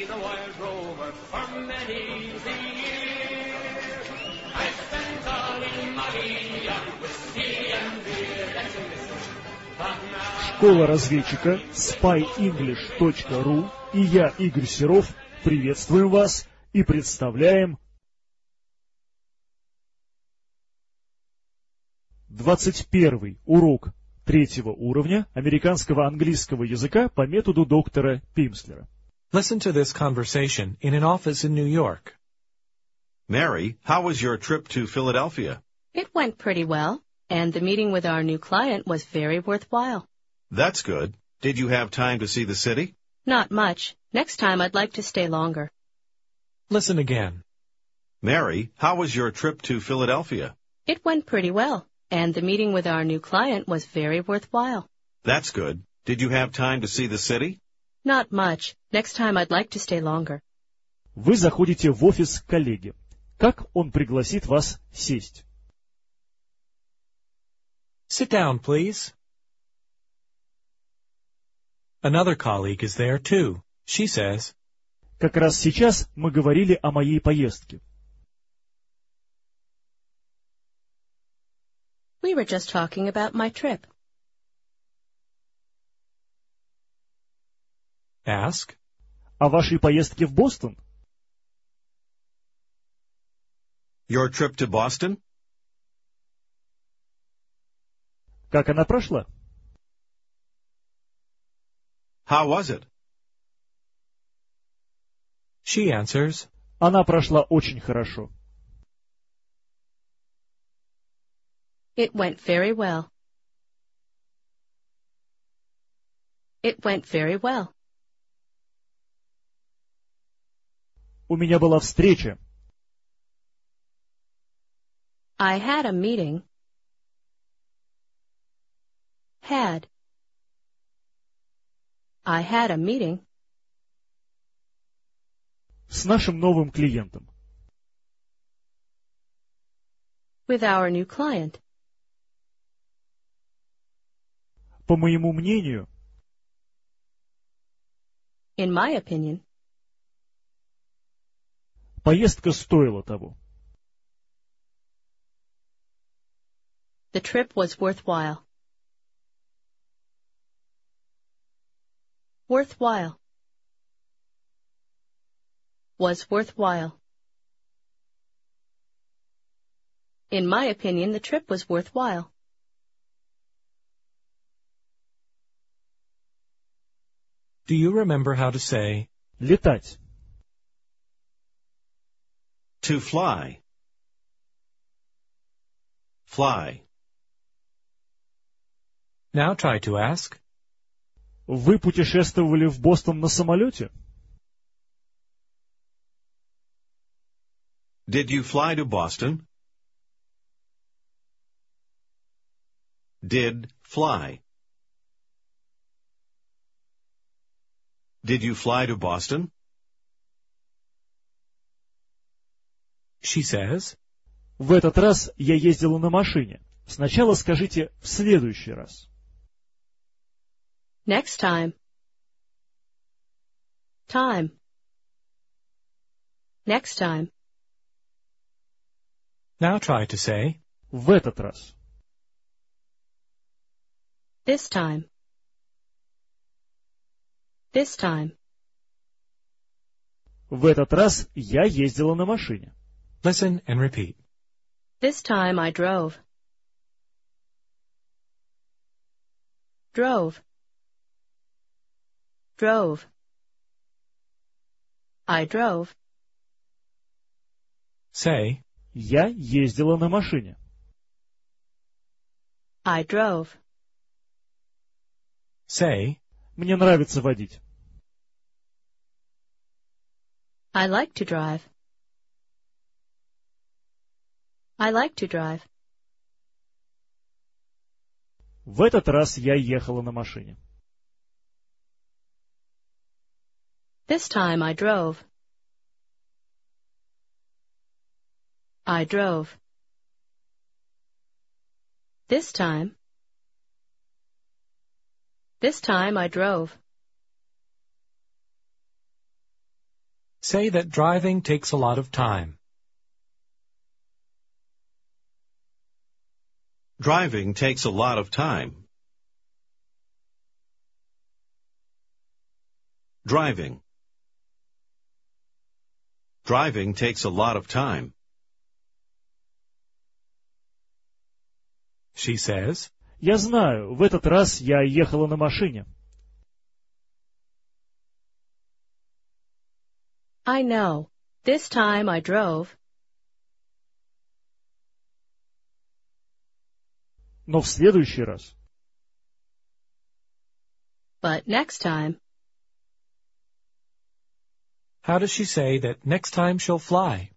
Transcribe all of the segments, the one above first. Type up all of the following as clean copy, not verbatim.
the wild rover for many the year. I spent all in Marie and whiskey and beer. Let's listen. Школа разведчика spyenglish.ru и я, Игорь Серов, приветствуем вас и представляем 21-й урок третьего уровня американского английского языка по методу доктора Пимслера. Listen to this conversation in an office in New York. Mary, how was your trip to Philadelphia? It went pretty well, and the meeting with our new client was very worthwhile. That's good. Did you have time to see the city? Not much. Next time I'd like to stay longer. Listen again. Mary, how was your trip to Philadelphia? It went pretty well, and the meeting with our new client was very worthwhile. That's good. Did you have time to see the city? Not much. Next time I'd like to stay longer. Вы заходите в офис коллеги. Как он пригласит вас сесть? Sit down, please. Another colleague is there, too. She says, Как раз сейчас мы говорили о моей поездке. We were just talking about my trip. Ask, О вашей поездке в Бостон? Your trip to Boston? Как она прошла? How was it? she answers, Она прошла очень хорошо. It went very well. It went very well. У меня была встреча. I had a meeting. Had. I had a meeting. С нашим новым клиентом. With our new client. По моему мнению, In my opinion, поездка стоила того. the trip was worthwhile. Worthwhile. Was worthwhile. In my opinion, the trip was worthwhile. do you remember how to say, Летать. To fly. Fly. now try to ask, Вы путешествовали в Бостон на самолете? Did you fly to Boston? Did fly. Did you fly to Boston? she says, В этот раз я ездила на машине. Сначала скажите «в следующий раз». Next time. Time. Next time. now try to say, В этот раз. This time. This time. В этот раз я ездила на машине. listen and repeat. This time I drove. Drove. Drove. I drove. Say, Я ездила на машине. I drove. say, Мне нравится водить. I like to drive. I like to drive. В этот раз я ехала на машине. This time I drove. I drove. This time. This time I drove. Say that driving takes a lot of time. Driving takes a lot of time. Driving. Driving takes a lot of time. She says, Я знаю, в этот раз я ехала на машине. I know. This time I drove. Но в следующий раз. But next time. how does she say that next time she'll fly?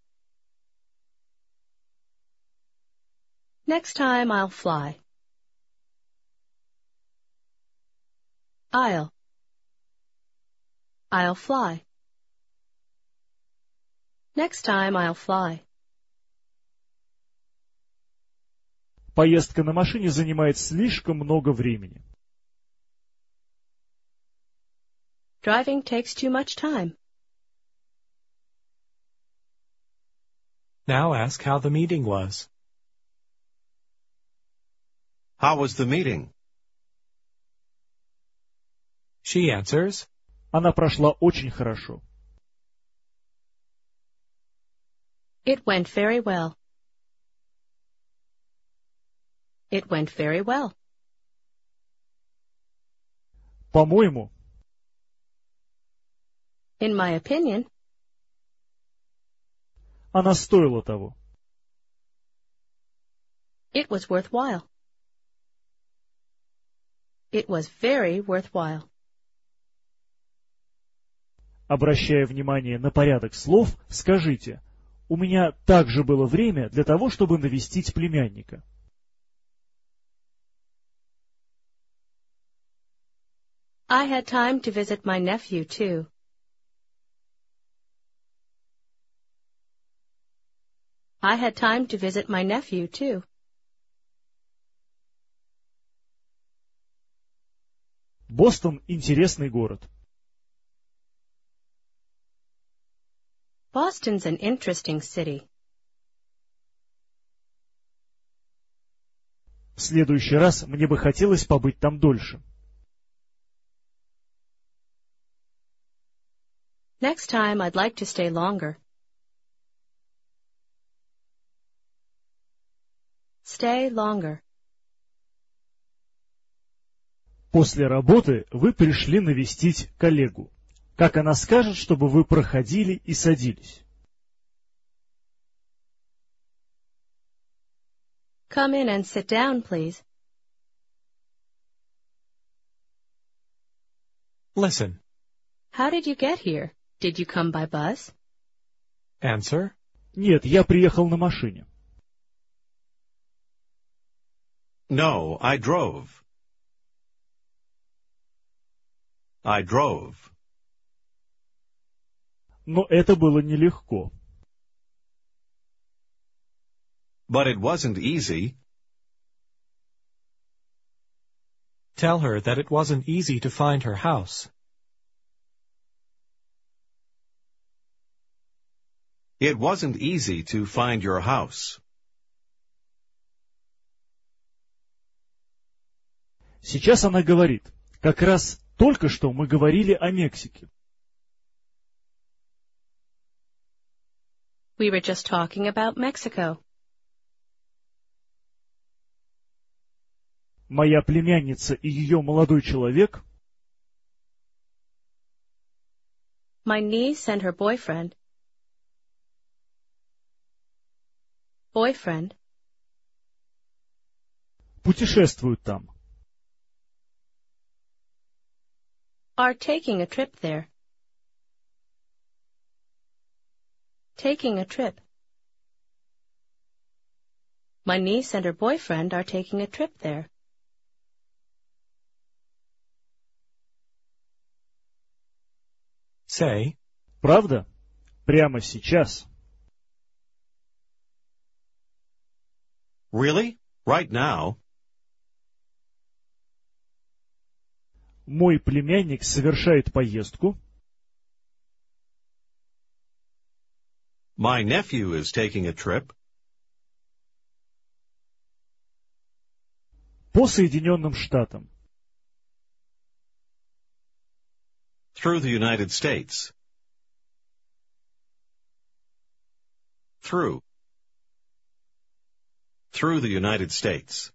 Next time I'll fly. I'll fly. Next time I'll fly. Поездка на машине занимает слишком много времени. Driving takes too much time. Now ask how the meeting was. How was the meeting? She answers, Она прошла очень хорошо. It went very well. It went very well. По-моему, In my opinion, она стоила того. it was worthwhile. It was very worthwhile. Обращая внимание на порядок слов, скажите: у меня также было время для того, чтобы навестить племянника. I had time to visit my nephew, too. I had time to visit my nephew, too. Бостон — интересный город. Boston's an interesting city. В следующий раз мне бы хотелось побыть там дольше. Next time I'd like to stay longer. Stay longer. После работы вы пришли навестить коллегу. Как она скажет, чтобы вы проходили и садились? Come in and sit down, please. Listen. How did you get here? Did you come by bus? Answer. Нет, я приехал на машине. No, I drove. I drove. Но это было нелегко. But it wasn't easy. Tell her that it wasn't easy to find her house. It wasn't easy to find your house. Сейчас она говорит: как раз только что мы говорили о Мексике. We were just talking about Mexico. Моя племянница и ее молодой человек My niece and her boyfriend. Boyfriend. путешествуют там. Are taking a trip there. Taking a trip. My niece and her boyfriend are taking a trip there. Say, Правда? Прямо сейчас. Really? Right now? Мой племянник совершает поездку My nephew is taking a trip. По Соединенным Штатам. Through the United States. Through. Through the United States.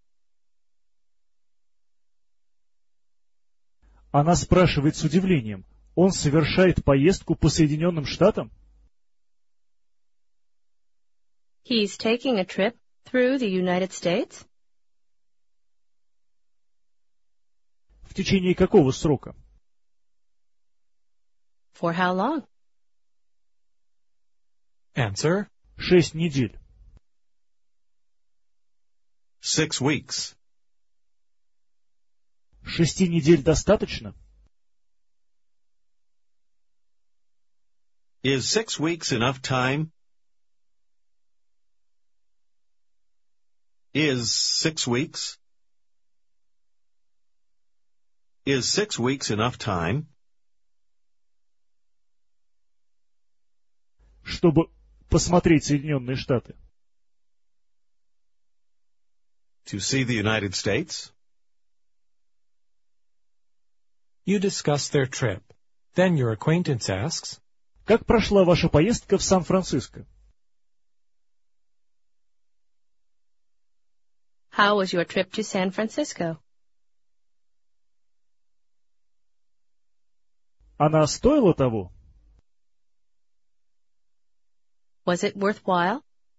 Она спрашивает с удивлением. Он совершает поездку по Соединенным Штатам? He's taking a trip through the United States? В течение какого срока? For how long? Answer. 6 недель. 6 weeks. 6 недель достаточно? Is 6 weeks enough time? Is 6 weeks? Is 6 weeks enough time? Чтобы посмотреть Соединенные Штаты. To see the United States? You discuss their trip. Then your acquaintance asks, Как прошла ваша поездка в Сан-Франциско? How was your trip to San Francisco? Она стоила того? Was it worthwhile?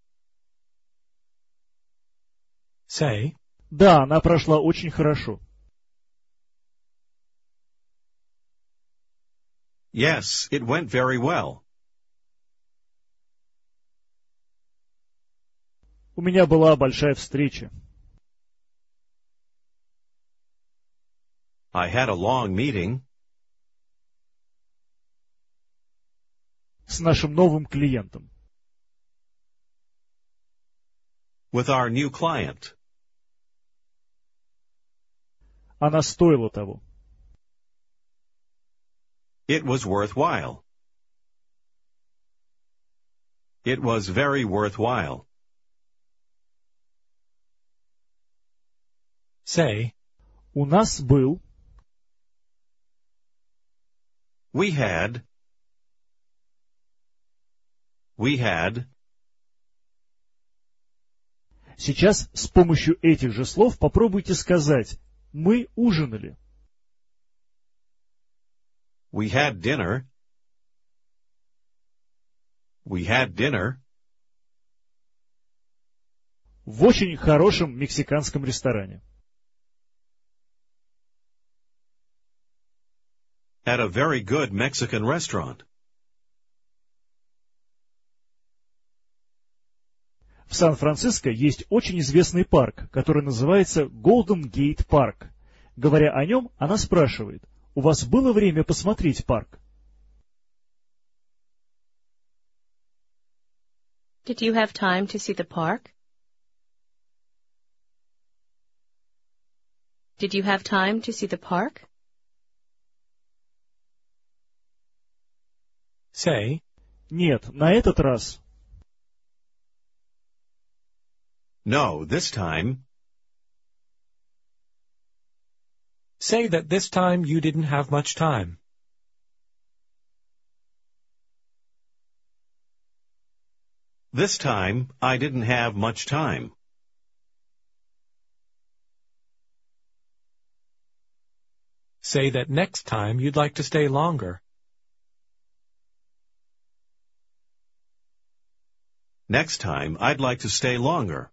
say, Да, она прошла очень хорошо. Yes, it went very well. У меня была большая встреча. I had a long meeting С нашим новым клиентом. with our new client. Она стоила того. It was worthwhile. It was very worthwhile. say, У нас был. We had. We had. Сейчас с помощью этих же слов попробуйте сказать «Мы ужинали». We had dinner. We had dinner В очень хорошем мексиканском ресторане. at a very good Mexican restaurant. В Сан-Франциско есть очень известный парк, который называется Golden Gate Park. Говоря о нем, она спрашивает, у вас было время посмотреть парк? Did you have time to see the park? Did you have time to see the park? say, Нет, на этот раз. No, this time. say that this time you didn't have much time. This time, I didn't have much time. Say that next time you'd like to stay longer. Next time, I'd like to stay longer.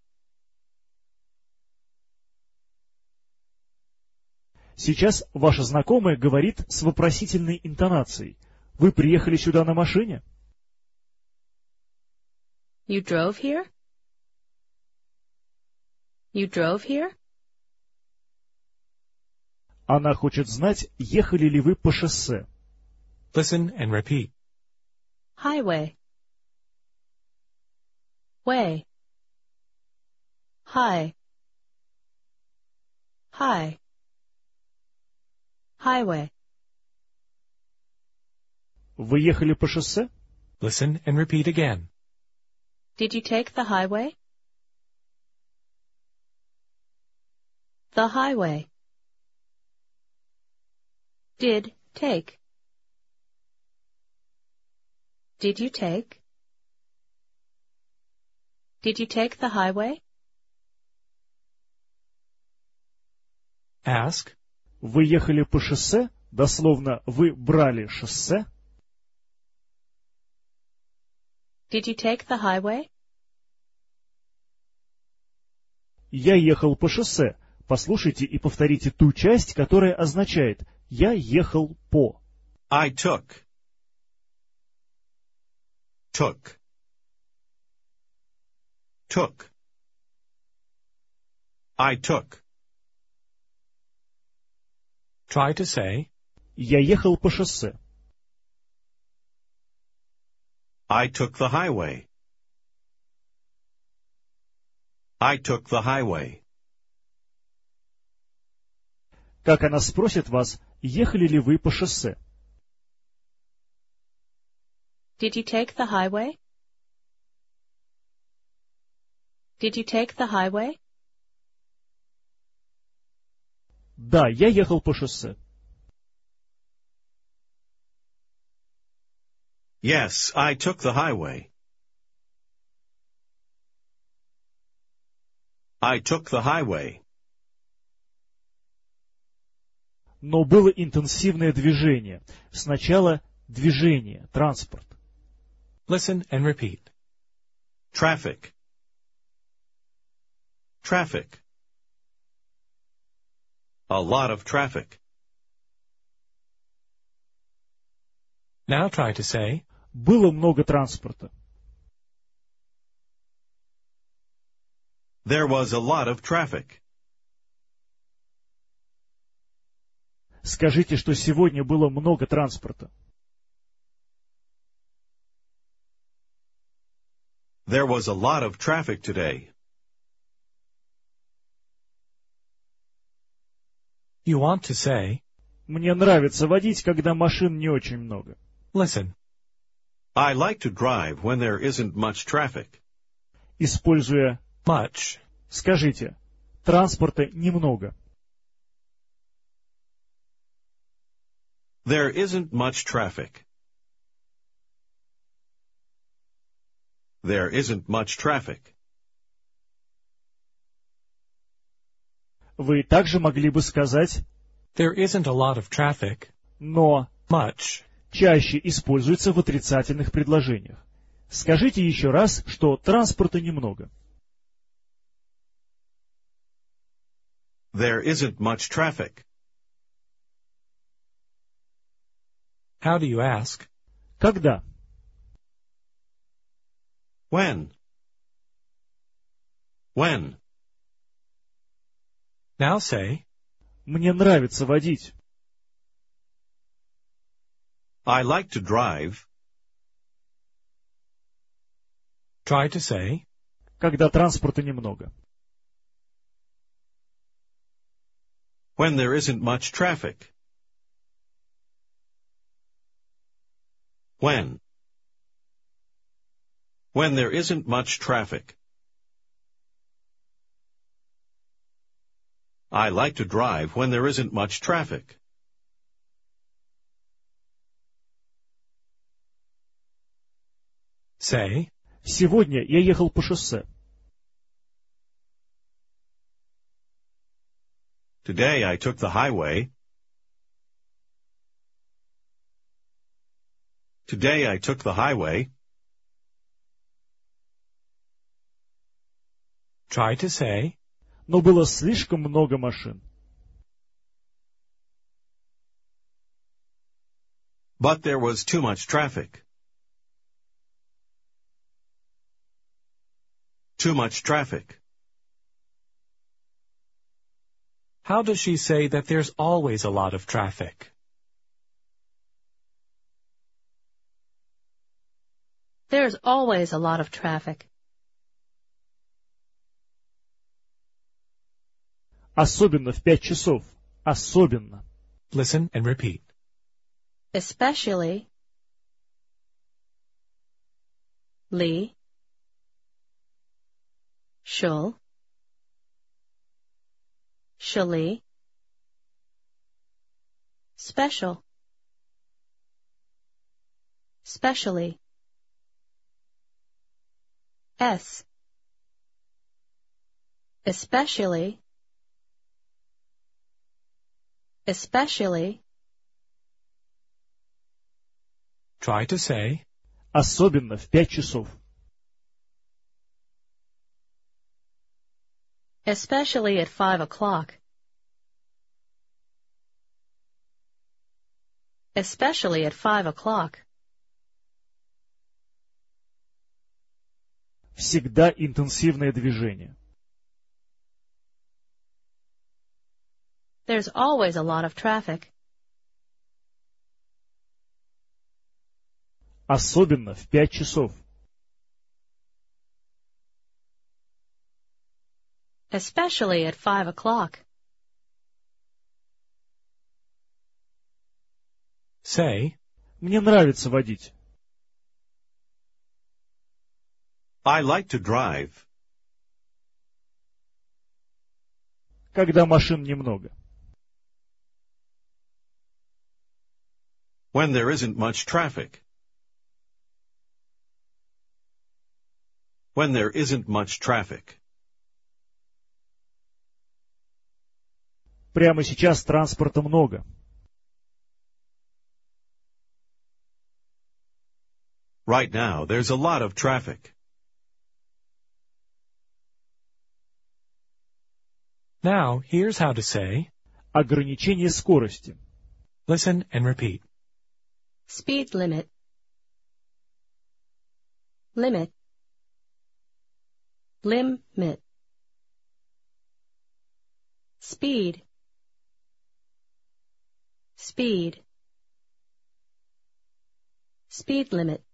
Сейчас ваша знакомая говорит с вопросительной интонацией. Вы приехали сюда на машине? You drove here? You drove here? Она хочет знать, ехали ли вы по шоссе. Listen and repeat. Highway. Way. High. High. Highway. Вы ехали по шоссе? Listen and repeat again. Did you take the highway? The highway. Did, take. Did you take? Did you take the highway? Ask. Вы ехали по шоссе? Дословно, вы брали шоссе? Did you take the highway? Я ехал по шоссе. Послушайте и повторите ту часть, которая означает «я ехал по». I took. Took. Took. I took. Try to say. Я ехал по шоссе. I took the highway. I took the highway. Как она спросит вас, ехали ли вы по шоссе? Did you take the highway? Did you take the highway? Да, я ехал по шоссе. Yes, I took the highway. I took the highway. Но было интенсивное движение. Сначала движение, транспорт. Listen and repeat. Traffic. Traffic. A lot of traffic. Now try to say. Было много транспорта. There was a lot of traffic. Скажите, что сегодня было много транспорта. There was a lot of traffic today. You want to say. Мне нравится водить, когда машин не очень много. Listen. I like to drive when there isn't much traffic. Используя Much. скажите, транспорта немного. There isn't much traffic. There isn't much traffic. Вы также могли бы сказать, There isn't a lot of traffic. но Much. чаще используется в отрицательных предложениях. Скажите еще раз, что транспорта немного. There isn't much traffic. How do you ask? Когда? When? When? Now say. Мне нравится водить. I like to drive. Try to say. Когда транспорта немного. When there isn't much traffic. When? When there isn't much traffic. I like to drive when there isn't much traffic. Say. Сегодня я ехал по шоссе. Today I took the highway. Today I took the highway. Try to say. Но было слишком много машин. But there was too much traffic. Too much traffic. How does she say that there's always a lot of traffic? There's always a lot of traffic. Особенно в 5 часов. Особенно. Listen and repeat. Especially. Lee. Shall. Shally. Special. Specially. S. Especially. Especially. Try to say, Особенно в 5 часов. Especially at 5 o'clock. Especially at 5 o'clock. Всегда интенсивное движение. There's always a lot of traffic. Особенно в 5 часов. Especially at 5 o'clock. say, Мне нравится водить. I like to drive. Когда машин немного. When there isn't much traffic. When there isn't much traffic. Прямо сейчас транспорта много. Right now, there's a lot of traffic. Now, here's how to say, Ограничение скорости. listen and repeat. Speed limit. Limit. Limit. Speed. Speed. Speed limit.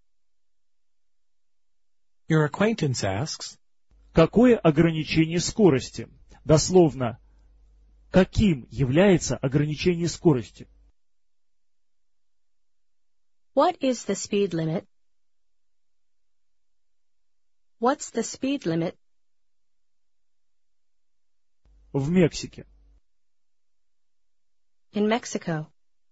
Your acquaintance asks, Какое ограничение скорости? Дословно, каким является ограничение скорости? What is the speed limit? What's the speed limit? В Мексике. In Mexico.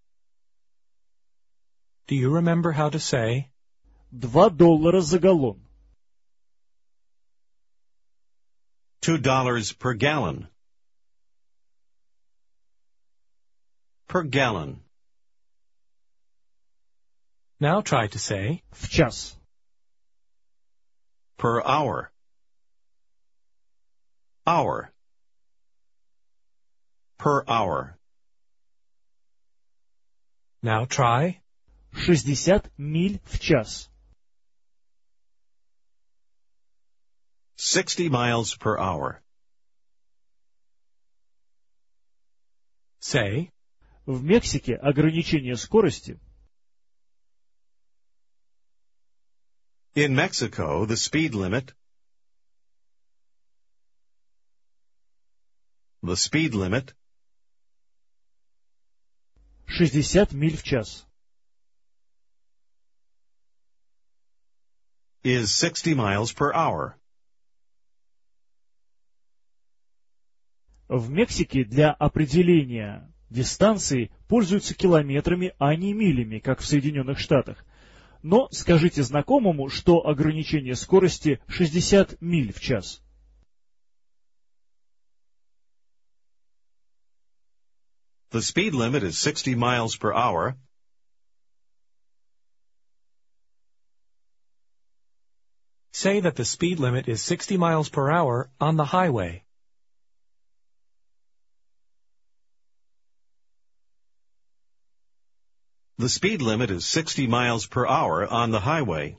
do you remember how to say, $2 за галлон. $2 per gallon. Per gallon. now try to say, В час. Per hour. Hour. Per hour. now try, 60 миль в час. 60 miles per hour. say, В Мексике ограничение скорости In Mexico, the speed limit. The speed limit 60 миль в час. is 60 miles per hour. В Мексике для определения дистанции пользуются километрами, а не милями, как в Соединенных Штатах. Но скажите знакомому, что ограничение скорости 60 миль в час. The speed limit is 60 miles per hour. say that the speed limit is 60 miles per hour on the highway. The speed limit is 60 miles per hour on the highway.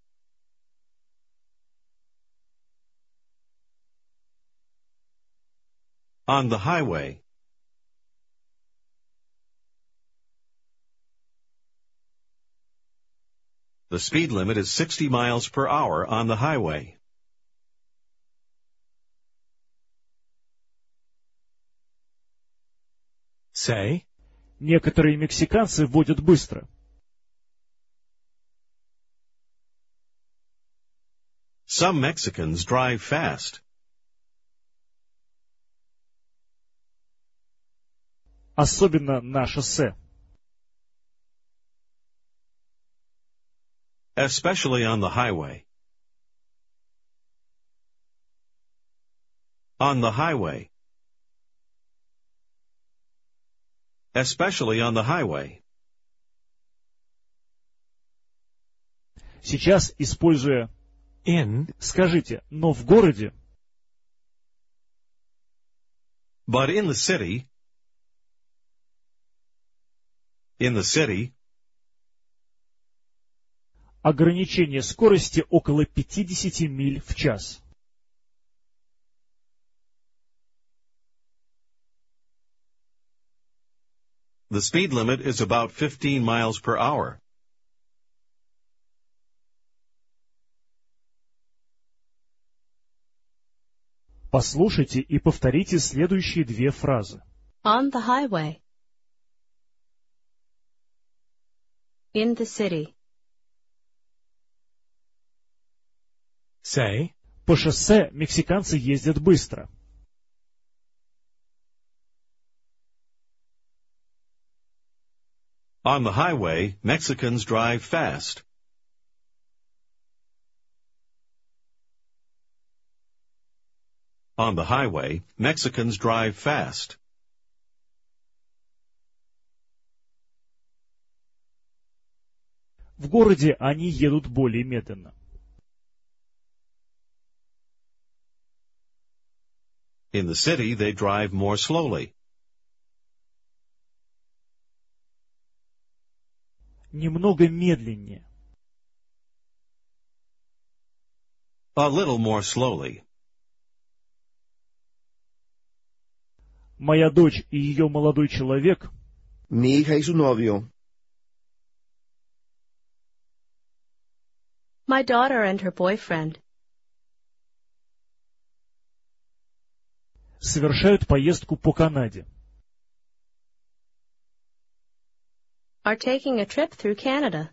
On the highway. The speed limit is 60 miles per hour on the highway. say, Некоторые мексиканцы водят быстро. Some Mexicans drive fast. Особенно на шоссе. Especially on the highway. On the highway. Especially on the highway. Сейчас, используя In, скажите, но в городе But in the city, ограничение скорости около 50 миль в час. the speed limit is about 15 miles per hour. Послушайте и повторите следующие две фразы. On the highway. In the city. say, По шоссе мексиканцы ездят быстро. On the highway, Mexicans drive fast. On the highway, Mexicans drive fast. В городе они едут более медленно. In the city, they drive more slowly. Немного медленнее. A little more slowly. Моя дочь и ее молодой человек Mi hija y su novio My daughter and her boyfriend совершают поездку по Канаде. are taking a trip through Canada.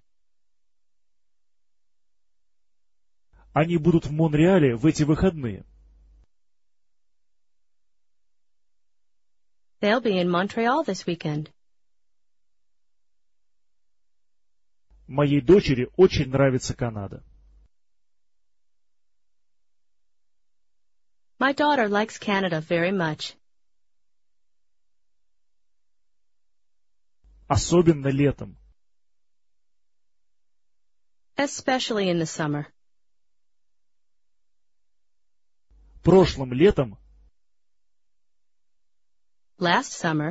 Они будут в Монреале в эти выходные. They'll be in Montreal this weekend. Моей дочери очень нравится Канада. My daughter likes Canada very much. Особенно летом. Especially in the summer. Прошлым летом Last summer,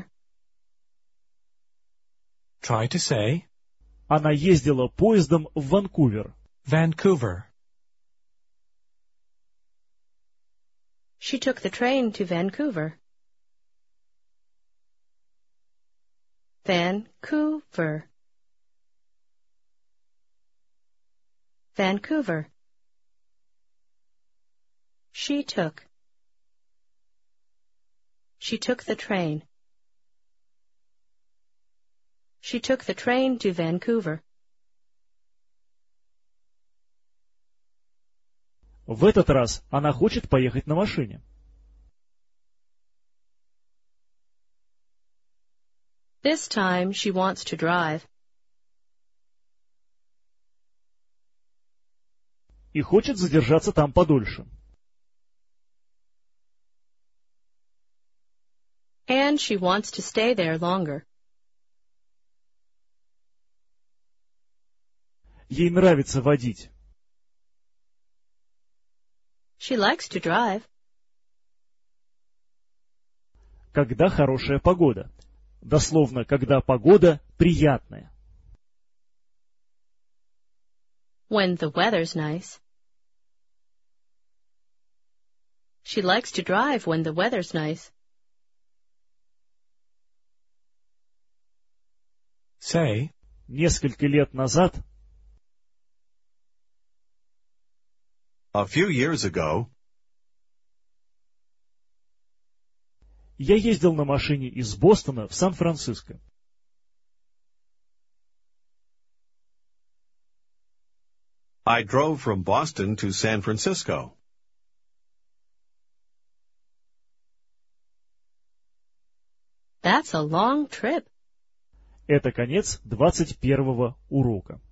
try to say, она ездила поездом в Ванкувер. Vancouver. she took the train to Vancouver. Vancouver. Vancouver. She took. She took the train. She took the train to Vancouver. В этот раз она хочет поехать на машине. This time she wants to drive. И хочет задержаться там подольше. And she wants to stay there longer. Ей нравится водить. She likes to drive. Когда хорошая погода. Дословно, когда погода приятная. When the weather's nice. She likes to drive when the weather's nice. Say, Несколько лет назад A few years ago, я ездил на машине из Бостона в Сан-Франциско. I drove from Boston to San Francisco. That's a long trip. Это конец 21 урока.